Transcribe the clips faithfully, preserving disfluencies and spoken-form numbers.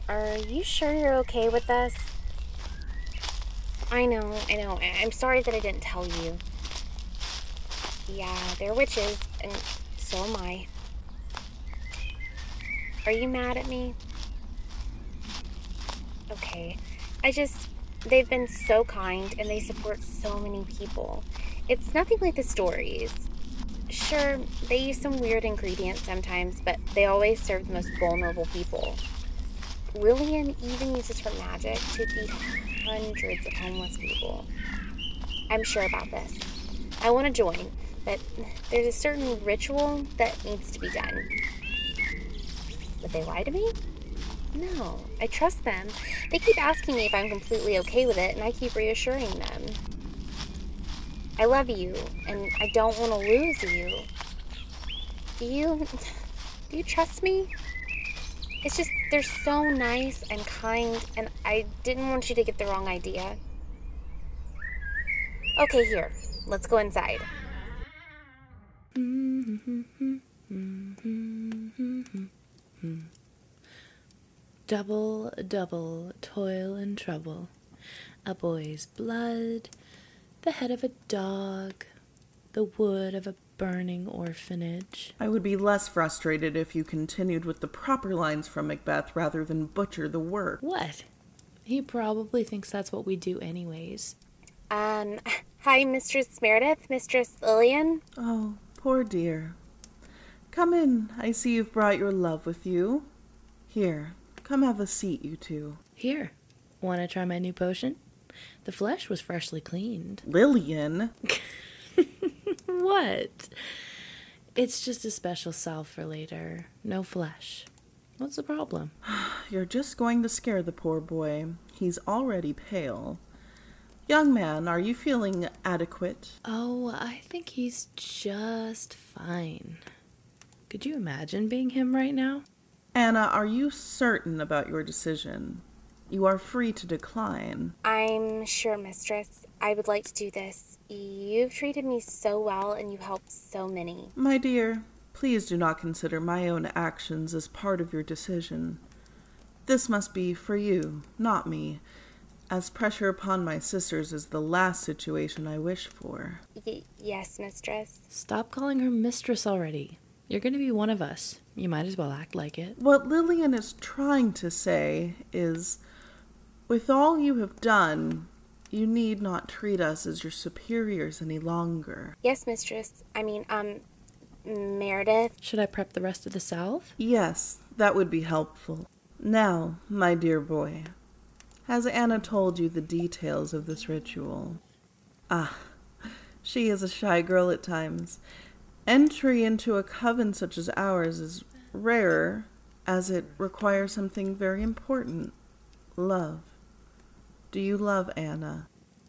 Are you sure you're okay with this? I know, I know. I- I'm sorry that I didn't tell you. Yeah, they're witches, and so am I. Are you mad at me? Okay. I just, they've been so kind and they support so many people. It's nothing like the stories. Sure, they use some weird ingredients sometimes, but they always serve the most vulnerable people. Lillian even uses her magic to feed hundreds of homeless people. I'm sure about this. I want to join, but there's a certain ritual that needs to be done. Would they lie to me? No, I trust them. They keep asking me if I'm completely okay with it, and I keep reassuring them. I love you, and I don't want to lose you. Do you. Do you trust me? It's just, they're so nice and kind, and I didn't want you to get the wrong idea. Okay, here. Let's go inside. Double, double, toil and trouble. A boy's blood, the head of a dog, the wood of a burning orphanage. I would be less frustrated if you continued with the proper lines from Macbeth rather than butcher the work. What? He probably thinks that's what we do anyways. Um, hi, Mistress Meredith, Mistress Lillian. Oh, poor dear. Come in. I see you've brought your love with you. Here, come have a seat, you two. Here, want to try my new potion? The flesh was freshly cleaned. Lillian? What? It's just a special salve for later. No flesh. What's the problem? You're just going to scare the poor boy. He's already pale. Young man, are you feeling adequate? Oh, I think he's just fine. Could you imagine being him right now? Anna, are you certain about your decision? You are free to decline. I'm sure, Mistress. I would like to do this. You've treated me so well, and you helped so many. My dear, please do not consider my own actions as part of your decision. This must be for you, not me, as pressure upon my sisters is the last situation I wish for. Y- yes, Mistress. Stop calling her mistress already. You're going to be one of us. You might as well act like it. What Lillian is trying to say is, with all you have done, you need not treat us as your superiors any longer. Yes, Mistress. I mean, um, Meredith. Should I prep the rest of the salve? Yes, that would be helpful. Now, my dear boy, has Anna told you the details of this ritual? Ah, she is a shy girl at times. Entry into a coven such as ours is rarer, as it requires something very important. Love. Do you love Anna?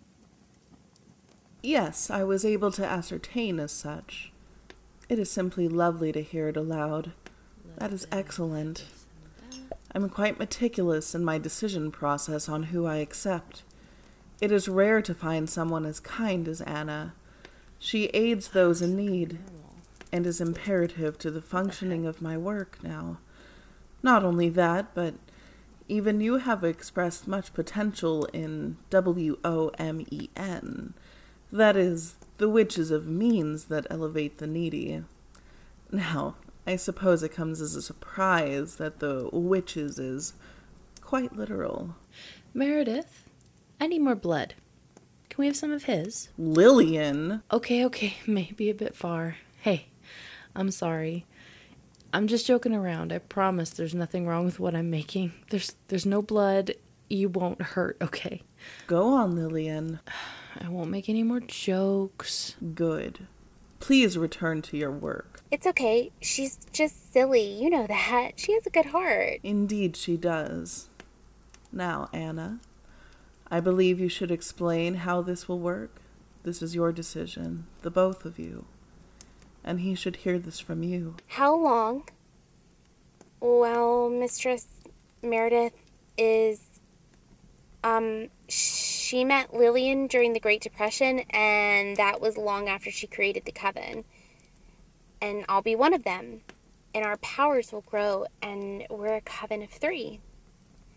Yes, I was able to ascertain as such. It is simply lovely to hear it aloud. That is excellent. I'm quite meticulous in my decision process on who I accept. It is rare to find someone as kind as Anna. She aids those in need, and is imperative to the functioning of my work now. Not only that, but even you have expressed much potential in W O M E N. That is, the witches of means that elevate the needy. Now, I suppose it comes as a surprise that the witches is quite literal. Meredith, I need more blood. Can we have some of his? Lillian? Okay, okay, maybe a bit far. Hey, I'm sorry. I'm just joking around. I promise there's nothing wrong with what I'm making. There's there's no blood. You won't hurt, okay? Go on, Lillian. I won't make any more jokes. Good. Please return to your work. It's okay. She's just silly. You know that. She has a good heart. Indeed she does. Now, Anna, I believe you should explain how this will work. This is your decision, the both of you. And he should hear this from you. How long? Well, Mistress Meredith is, um, she met Lillian during the Great Depression, and that was long after she created the coven. And I'll be one of them. And our powers will grow, and we're a coven of three.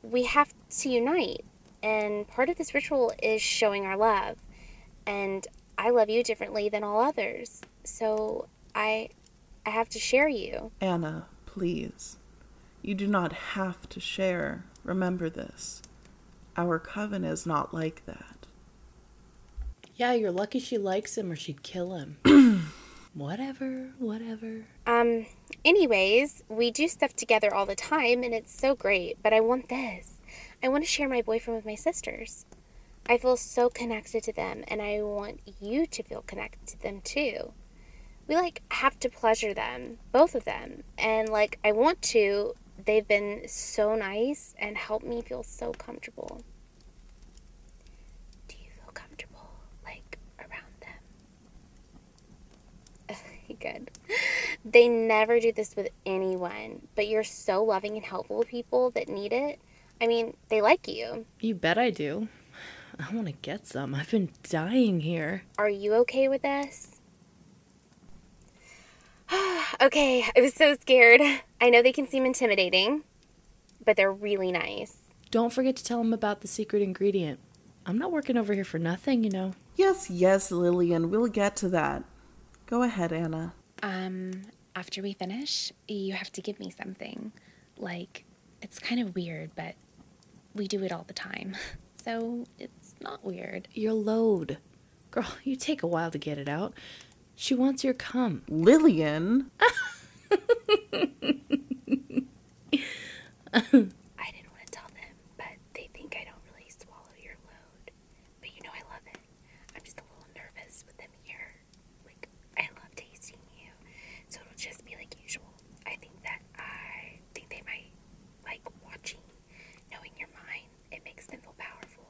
we have to unite. And part of this ritual is showing our love. And I love you differently than all others. So I I have to share you. Anna, please. You do not have to share. Remember this. Our coven is not like that. Yeah, you're lucky she likes him or she'd kill him. Whatever, whatever. Um, anyways, we do stuff together all the time and it's so great, but I want this. I want to share my boyfriend with my sisters. I feel so connected to them and I want you to feel connected to them too. We like have to pleasure them, both of them. And like I want to, they've been so nice and helped me feel so comfortable. Do you feel comfortable like around them? Good. They never do this with anyone, but you're so loving and helpful to people that need it. I mean, they like you. You bet I do. I want to get some. I've been dying here. Are you okay with this? Okay, I was so scared. I know they can seem intimidating, but they're really nice. Don't forget to tell them about the secret ingredient. I'm not working over here for nothing, you know. Yes, yes, Lillian, we'll get to that. Go ahead, Anna. Um, after we finish, you have to give me something. Like, it's kind of weird, but we do it all the time. So, it's not weird. Your load. Girl, you take a while to get it out. She wants your cum. Lillian? I didn't want to tell them, but they think I don't really swallow your load. But you know I love it. I'm just a little nervous with them here. Like, I love tasting you. So it'll just be like usual. I think that I think they might like watching, knowing your mind. It makes them feel powerful.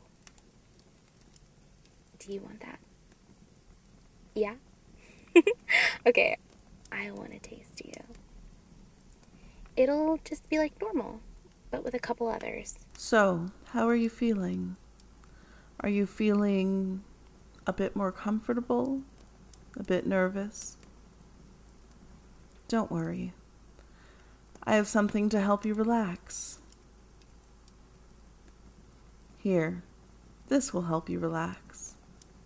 Do you want that? Yeah? Okay, I want to taste you. It'll just be like normal, but with a couple others. So, how are you feeling? Are you feeling a bit more comfortable? A bit nervous? Don't worry. I have something to help you relax. Here, this will help you relax.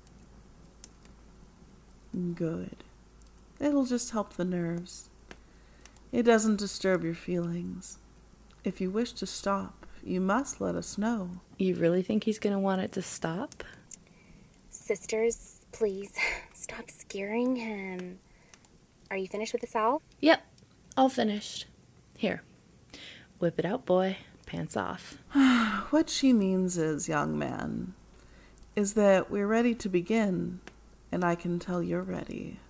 Good. It'll just help the nerves. It doesn't disturb your feelings. If you wish to stop, you must let us know. You really think he's going to want it to stop? Sisters, please, stop scaring him. Are you finished with the salve? Yep, all finished. Here, whip it out, boy. Pants off. What she means is, young man, is that we're ready to begin, and I can tell you're ready.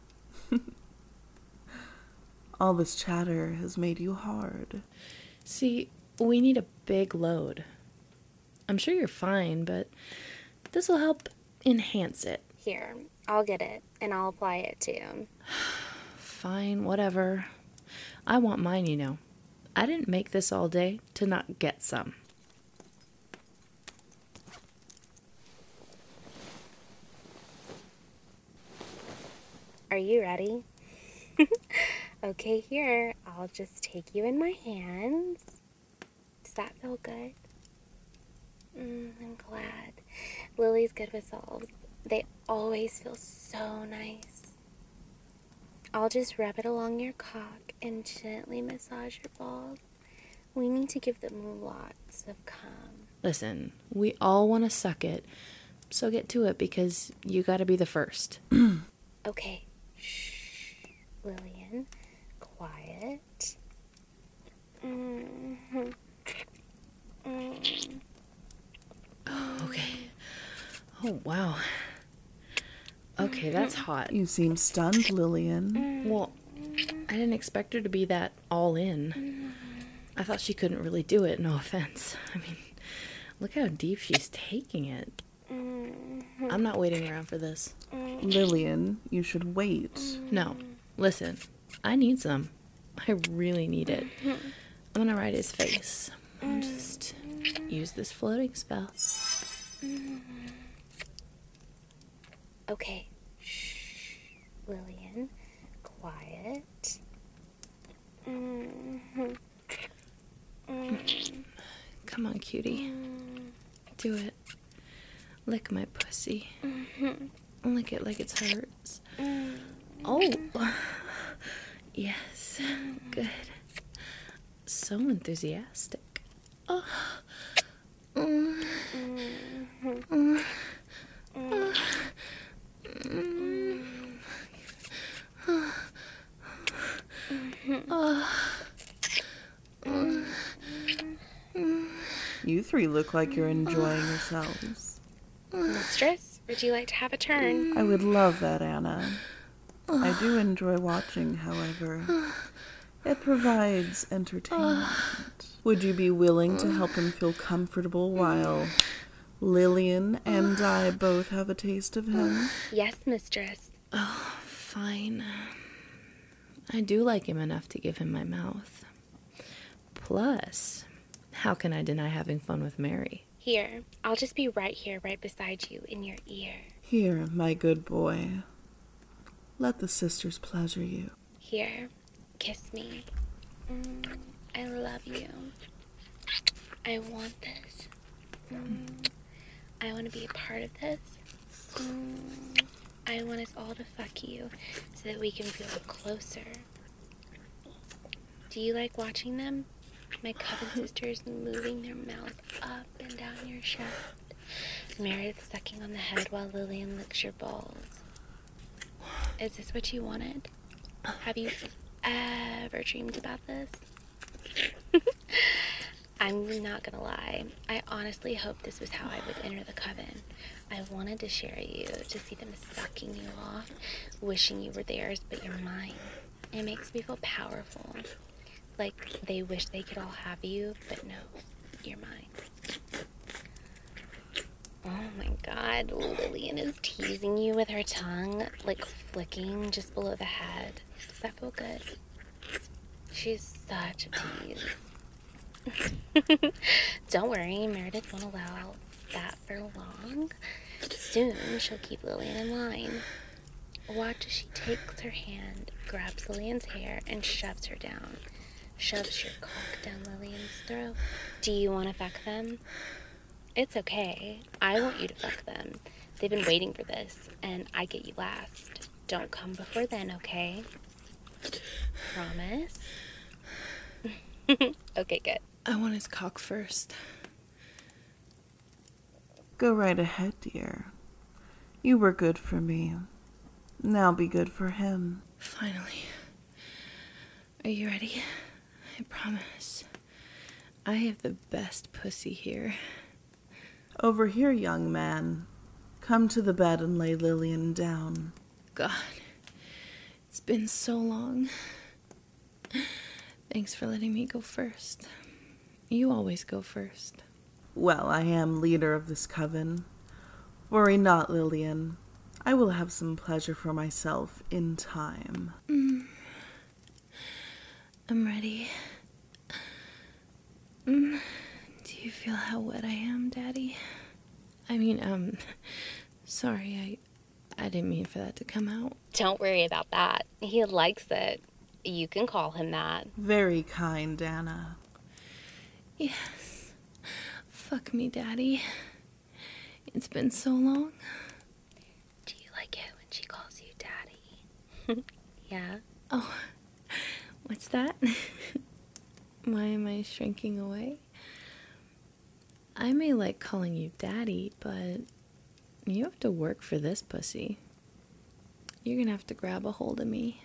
All this chatter has made you hard. See, we need a big load. I'm sure you're fine, but this will help enhance it. Here, I'll get it, and I'll apply it too. Fine, whatever. I want mine, you know. I didn't make this all day to not get some. Are you ready? Okay, here, I'll just take you in my hands. Does that feel good? Mm, I'm glad. Lily's good with salves. They always feel so nice. I'll just rub it along your cock and gently massage your balls. We need to give them lots of cum. Listen, we all want to suck it, so get to it because you gotta be the first. Okay, shh, Lillian, quiet. Mm-hmm. Mm. Okay. Oh, wow. Okay, that's hot. You seem stunned, Lillian. Well, I didn't expect her to be that all in. I thought she couldn't really do it, no offense. I mean, look how deep she's taking it. I'm not waiting around for this. Lillian, you should wait. No, listen, I need some. I really need it. I'm gonna ride his face. I'll just use this floating spell. Okay, shh, Lillian, quiet. Mm-hmm. Mm. Come Come on, cutie. Do it. Lick my pussy. Mm-hmm. Lick it like it hurts. Mm. Oh. Yes. Good. So enthusiastic. Oh. Mm. Mm. Mm. Mm. Oh. You three look like you're enjoying yourselves. Mistress, would you like to have a turn? I would love that, Anna. I do enjoy watching, however. It provides entertainment. Would you be willing to help him feel comfortable while Lillian and I both have a taste of him? Yes, mistress. Oh, fine. I do like him enough to give him my mouth. Plus, how can I deny having fun with Mary? Here, I'll just be right here, right beside you, in your ear. Here, my good boy. Let the sisters pleasure you. Here, kiss me. Mm, I love you. I want this. Mm, I want to be a part of this. Mm, I want us all to fuck you so that we can feel closer. Do you like watching them? My coven sisters moving their mouths up and down your shaft. Meredith sucking on the head while Lillian licks your balls. Is this what you wanted? Have you ever dreamed about this? I'm not gonna lie. I honestly hoped this was how I would enter the coven. I wanted to share you, to see them sucking you off, wishing you were theirs, but you're mine. It makes me feel powerful. Like they wish they could all have you, but no, you're mine. Oh my god, Lillian is teasing you with her tongue, like flicking just below the head. Does that feel good? She's such a tease. Don't worry, Meredith won't allow that for long. Soon she'll keep Lillian in line. Watch as she takes her hand, grabs Lillian's hair, and shoves her down. Shoves your cock down Lillian's throat. Do you want to fuck them? It's okay. I want you to fuck them. They've been waiting for this, and I get you last. Don't come before then, okay? Promise? Okay, good. I want his cock first. Go right ahead, dear. You were good for me. Now be good for him. Finally. Are you ready? I promise. I have the best pussy here. Over here, young man. Come to the bed and lay Lillian down. God, it's been so long. Thanks for letting me go first. You always go first. Well, I am leader of this coven. Worry not, Lillian. I will have some pleasure for myself in time. Mm. I'm ready. Mm. Do you feel how wet I am, Daddy? I mean, um, sorry, I, I didn't mean for that to come out. Don't worry about that. He likes it. You can call him that. Very kind, Anna. Yes. Fuck me, Daddy. It's been so long. Do you like it when she calls you Daddy? Yeah? Oh, what's that? Why am I shrinking away? I may like calling you Daddy, but you have to work for this pussy. You're gonna have to grab a hold of me.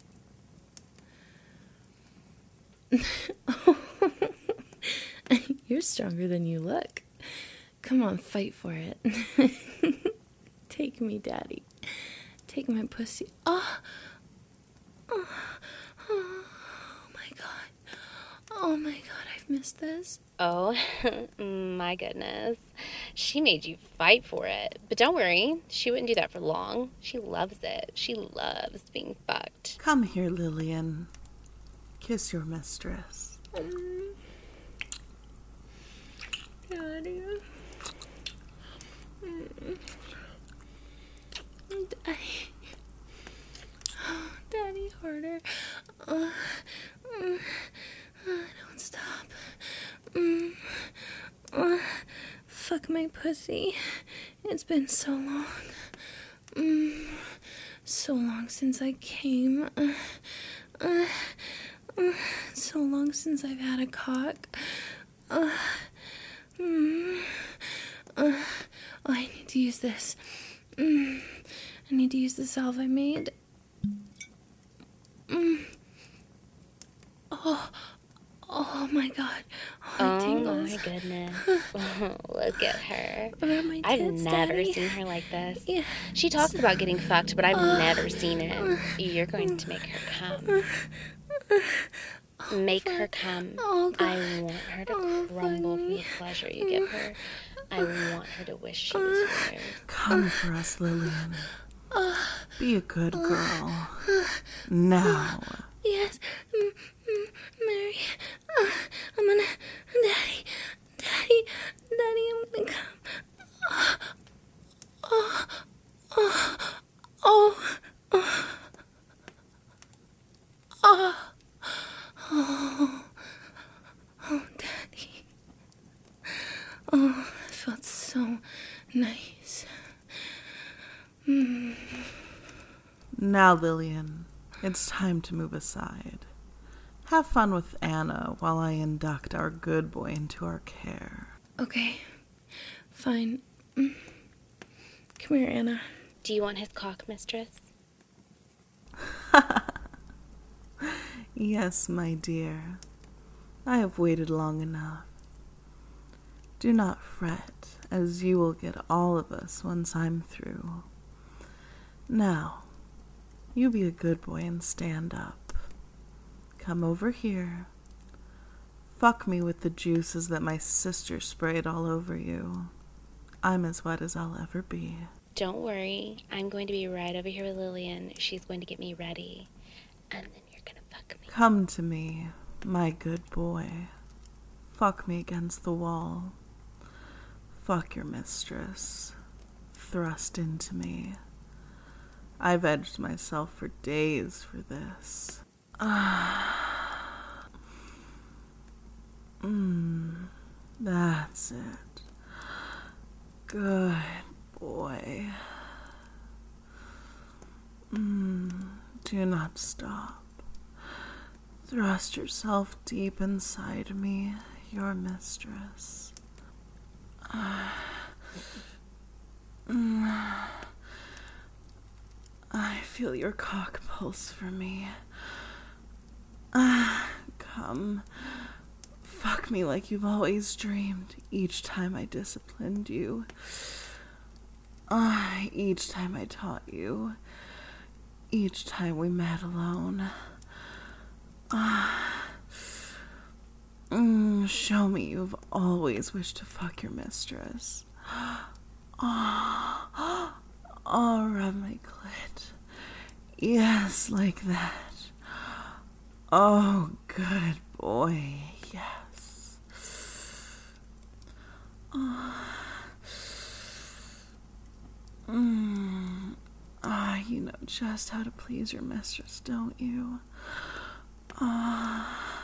You're stronger than you look. Come on, fight for it. Take me, Daddy. Take my pussy. Oh, oh, oh my God. Oh my God, I've missed this. Oh, my goodness. She made you fight for it. But don't worry, she wouldn't do that for long. She loves it. She loves being fucked. Come here, Lillian. Kiss your mistress. Um, Daddy. Mm. Daddy. Oh, Daddy, harder. Uh, mm, uh, don't stop. Mm. lick my pussy? It's been so long. Mm, so long since I came. Uh, uh, uh, so long since I've had a cock. Uh, mm, uh, oh, I need to use this. Mm, I need to use the salve I made. Mm. Oh, oh my God. Oh, it Oh tingles. my goodness. Look at her. Are my I've tits, never Daddy? seen her like this. Yeah. She talks about getting fucked, but I've never seen it. You're going to make her come. Make her come. Oh, God. I want her to Oh, crumble fuck for me. the pleasure you give her. I want her to wish she was yours. Come for us, Lillian. Be a good girl. Now. Yes, mm, mm, Mary. Uh, I'm gonna, Daddy, Daddy, Daddy, I'm gonna come. Oh, oh, oh, oh, oh, oh, oh, Daddy. Oh, it felt so nice. Mm. Now, Lillian, it's time to move aside. Have fun with Anna while I induct our good boy into our care. Okay, fine. Mm. Come here, Anna. Do you want his cock, mistress? Yes, my dear. I have waited long enough. Do not fret, as you will get all of us once I'm through. Now, you be a good boy and stand up. Come over here. Fuck me with the juices that my sister sprayed all over you. I'm as wet as I'll ever be. Don't worry. I'm going to be right over here with Lillian. She's going to get me ready. And then you're going to fuck me. Come to me, my good boy. Fuck me against the wall. Fuck your mistress. Thrust into me. I've edged myself for days for this. Ah. Mmm. That's it. Good boy. Mmm. Do not stop. Thrust yourself deep inside me, your mistress. Ah. Mm. I feel your cock pulse for me. Ah, come. Fuck me like you've always dreamed each time I disciplined you. Ah, each time I taught you. Each time we met alone. Ah. Mm, show me you've always wished to fuck your mistress. Oh, oh, rub my clit. Yes, like that. Oh, good boy. Yes. Oh. Mm. Ah, you know just how to please your mistress, don't you? Ah.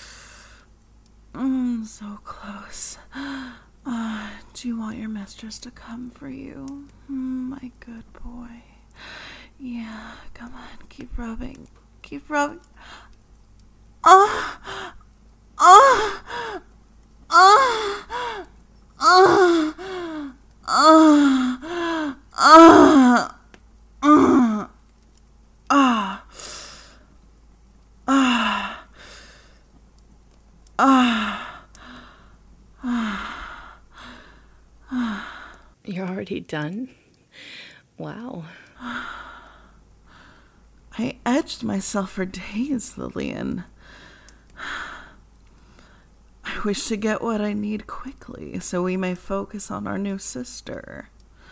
Mm, so close. Ah, do you want your mistress to come for you? Mm, my good boy. Yeah, come on, keep rubbing. Keep rubbing. Ah! Ah! Ah! Ah! Ah! Ah! Ah! Ah! Ah! Ah! You're already done? Wow. I edged myself for days, Lillian. I wish to get what I need quickly so we may focus on our new sister.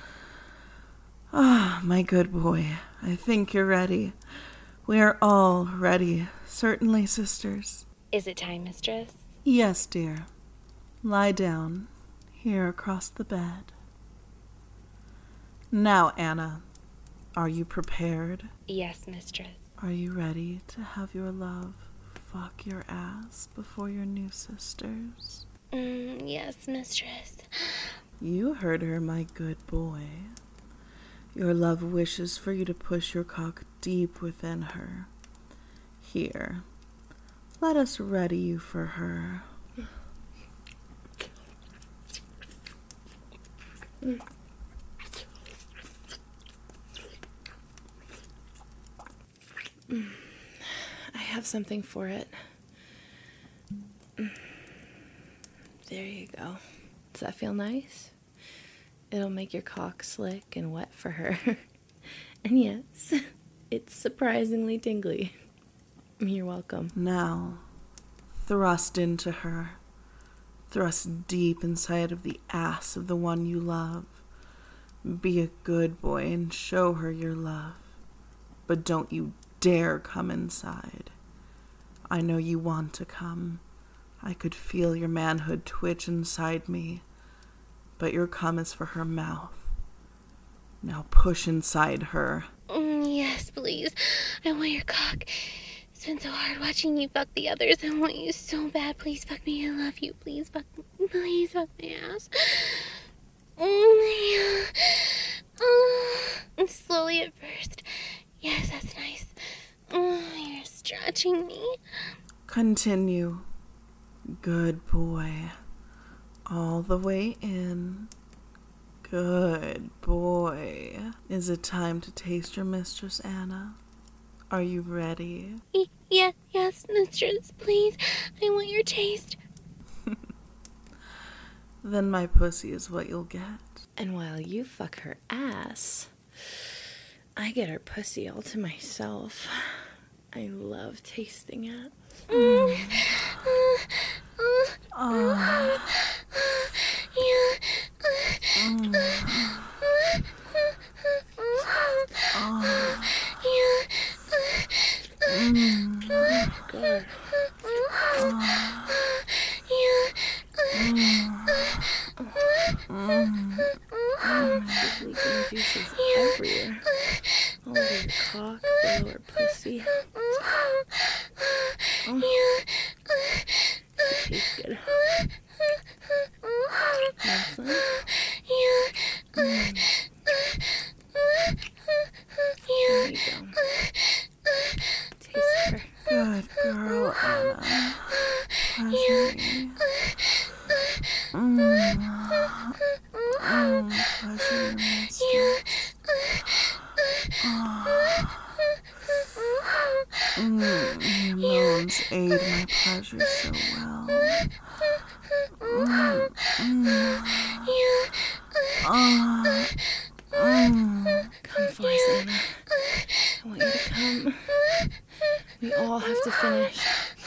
Ah, my good boy, I think you're ready. We are all ready, certainly, sisters. Is it time, mistress? Yes, dear. Lie down, here across the bed. Now, Anna, are you prepared? Yes, mistress. Are you ready to have your love fuck your ass before your new sisters? Mm, yes, mistress. You heard her, my good boy. Your love wishes for you to push your cock deep within her. Here, let us ready you for her. I have something for it. There you go. Does that feel nice? It'll make your cock slick and wet for her. And yes, it's surprisingly tingly. You're welcome. Now, thrust into her. Thrust deep inside of the ass of the one you love. Be a good boy and show her your love. But don't you dare come inside. I know you want to come. I could feel your manhood twitch inside me. But your cum is for her mouth. Now push inside her. Mm, yes, please. I want your cock. It's been so hard watching you fuck the others. I want you so bad. Please fuck me. I love you. Please fuck me. Please fuck my ass. Mm, yeah. Oh, slowly at first. Yes, that's nice. Oh, you're stretching me. Continue. Good boy. All the way in. Good boy. Is it time to taste your mistress, Anna? Are you ready? Y- yeah, yes, mistress, please. I want your taste. Then my pussy is what you'll get. And while you fuck her ass, I get her pussy all to myself. I love tasting it. Mm. Uh, uh, Oh. yeah. Mm. Oh. Yeah. Mm. Good. There's leaking juices everywhere. All over your cock, below her pussy. Oh. It tastes good. Want some? Mm. There you go. Taste her. Good girl, Anna. Pleasure me. Mm. Mm. Pleasure your mistress. Oh. Mm. Your moans aid my pleasure so well. Mm. Mm. Oh. Mm. Come for us, Anna. I want you to come. We all have to finish.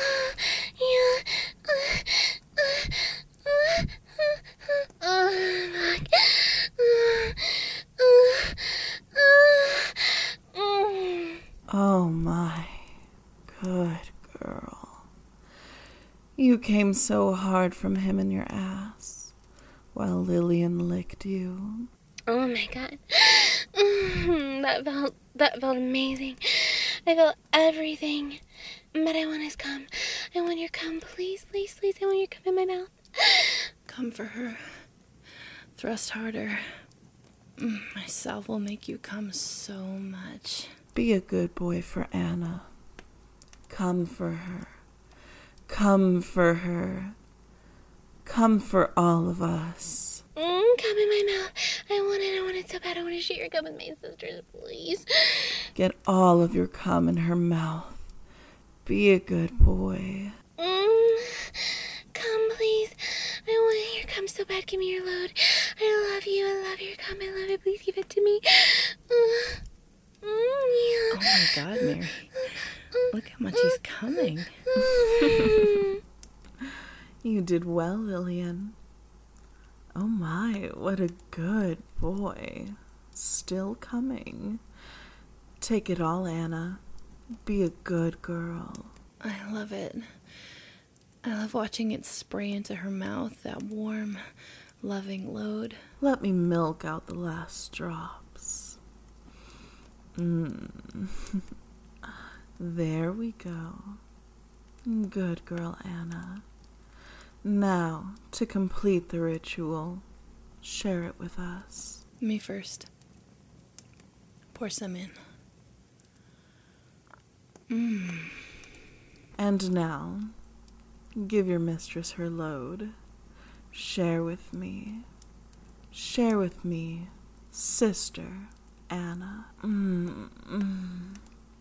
Oh my good girl. You came so hard from him in your ass while Lillian licked you. Oh my god. Mm, that felt that felt amazing. I felt everything. But I want his cum. I want your cum, please, please, please. I want your cum in my mouth. Come for her. Thrust harder. Mm, my salve will make you come so much. Be a good boy for Anna. Come for her. Come for her. Come for all of us. Mm, cum in my mouth. I want it. I want it so bad. I want to share your cum with my sisters, please. Get all of your cum in her mouth. Be a good boy. Mm, cum, please. I want your cum so bad. Give me your load. I love you. I love your cum. I love it. Please give it to me. Mm, mm, yeah. Oh my god, Mary. Look how much he's coming. You did well, Lillian. Oh my, what a good boy. Still coming. Take it all, Anna. Be a good girl. I love it. I love watching it spray into her mouth, that warm, loving load. Let me milk out the last drops. Mmm. There we go. Good girl, Anna. Now, to complete the ritual, Share it with us. Me first. Pour some in. Mmm. And now, give your mistress her load. Share with me. Share with me, Sister Anna. Mm, mm.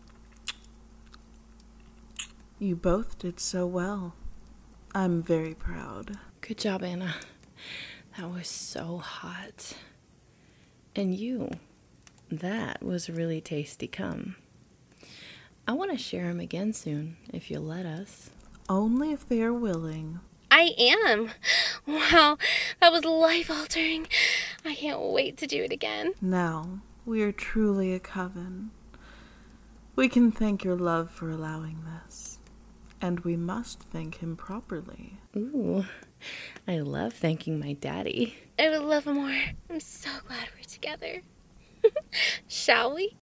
You both did so well. I'm very proud. Good job, Anna. That was so hot. And you, that was really tasty cum. I want to share them again soon, if you'll let us. Only if they are willing. I am. Wow, that was life-altering. I can't wait to do it again. Now, we are truly a coven. We can thank your love for allowing this. And we must thank him properly. Ooh, I love thanking my daddy. I would love more. I'm so glad we're together. Shall we?